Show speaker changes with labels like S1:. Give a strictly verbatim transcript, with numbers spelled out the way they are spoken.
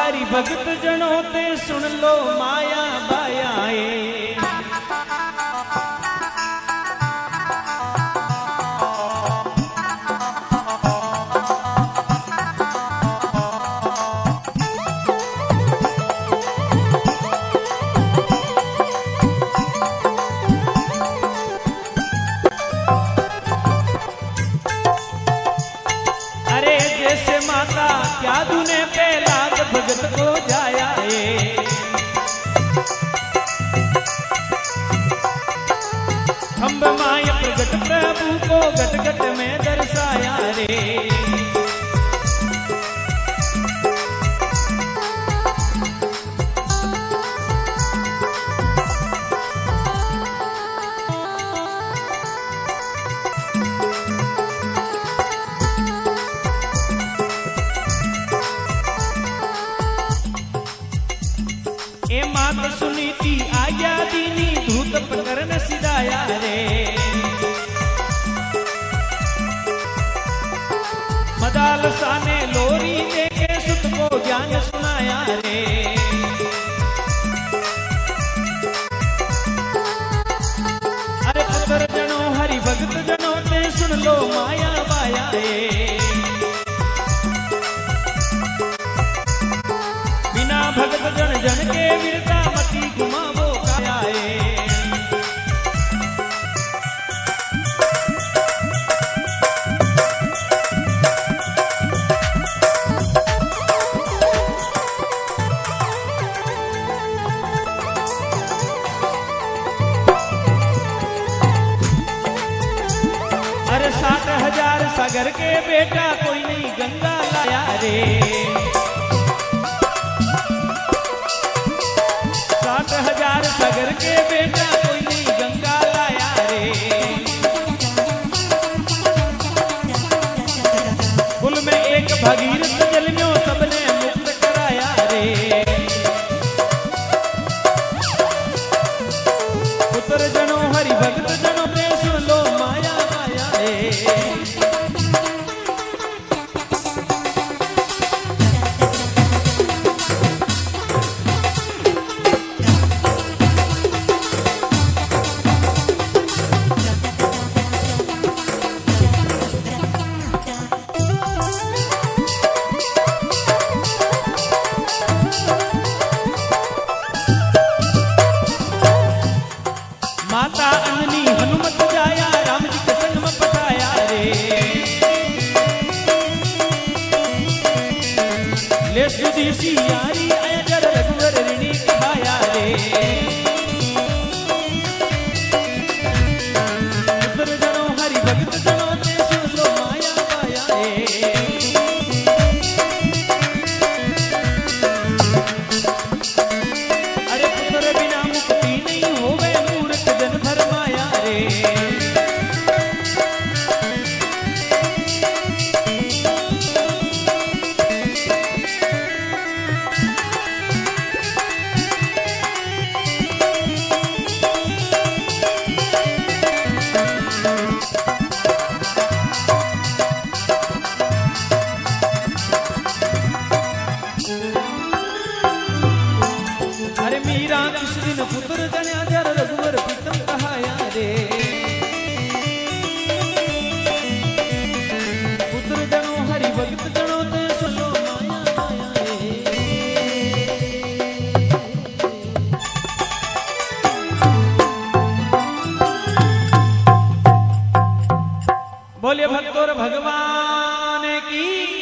S1: हरि भगत जनों ते सुन लो माया बायाए। माता क्या तूने पहलाद भगत को जाया है। खंभ माय प्रगट प्रभु को गट गट में दर्शाया रे। ए मात सुनीति आज्ञा दीनी धूत पकड़न सिधाया रे। मदाल साने लोरी देके सुत को ज्ञान सुनाया रे। अरे पुत्र जनो हरि भगत जनो ते सुन लो माया बाया रे। भगत जन जन के वीरता मती घुमावो कायाए। अरे सात हजार सागर के बेटा कोई नहीं गंगा लाया रे। सात हजार सागर के बेटा कोई नहीं गंगा लाया रे। कुल में एक भगीरथ जल में सबने मुक्त कराया रे। पुत्र जनो हरि भगत जनो ने सुन लो माया माया रे। माता अंजनी हनुमत जाया राम जी के संग में पठाया रे। ले सुधी सी यारी अजर रघुवर ऋणी कहाया रे। पुत्र जनो हरि भगत जनो ते सुन लो माया बाया रे। अरे पुत्र बिना मुक्ति नहीं होवे जन भरमाया रे। अरे मीरा किस दिन पुत्र जन्या जर रघुवर प्रीतम कहाया रे। पुत्र जनो हरि भगत जनो ते सुनो माया माया रे। बोलिए भक्तों भगवान की।